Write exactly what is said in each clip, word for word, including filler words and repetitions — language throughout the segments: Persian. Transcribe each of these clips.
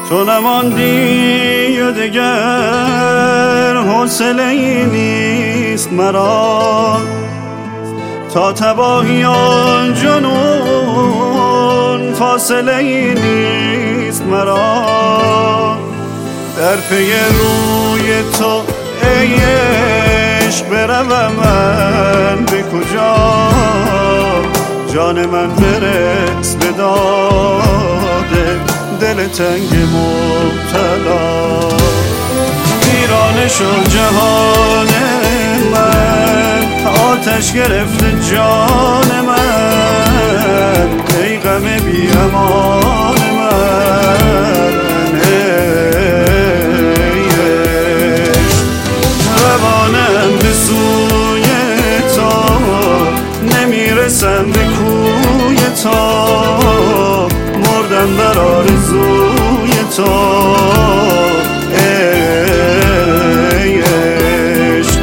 تو نماندی و دگر حوصله ای نیست مرا، تا تباهی آن جنون فاصله ای نیست مرا. در پی روی تو ای عشق بروم من به کجا، جان من برس به داده دل تنگ مبتلا. ویرانه شد جهان من، آتش گرفته جان من، ای غم بی امان من. ای عشق روانم به سوی تو، نمیرسم به کوی تو، مردم بر آرزوی تو. ای عشق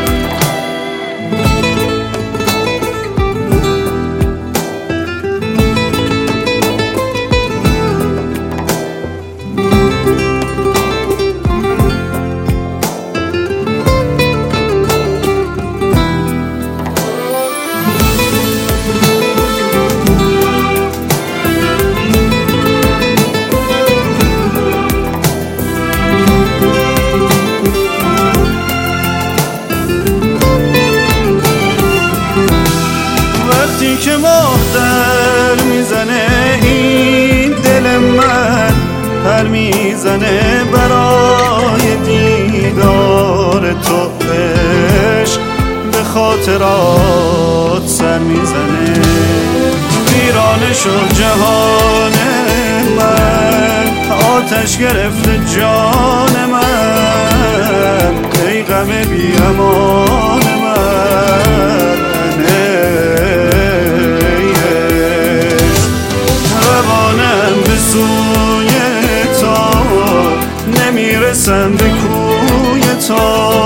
که ماه در میزنه این دل من، پر میزنه برای دیدار تو. عشق به خاطرات سر میزنه، ویرانه شد جهان من، آتش گرفته جان من، ای غم بی امان من. سوی تو نمیرسم به کوی تو،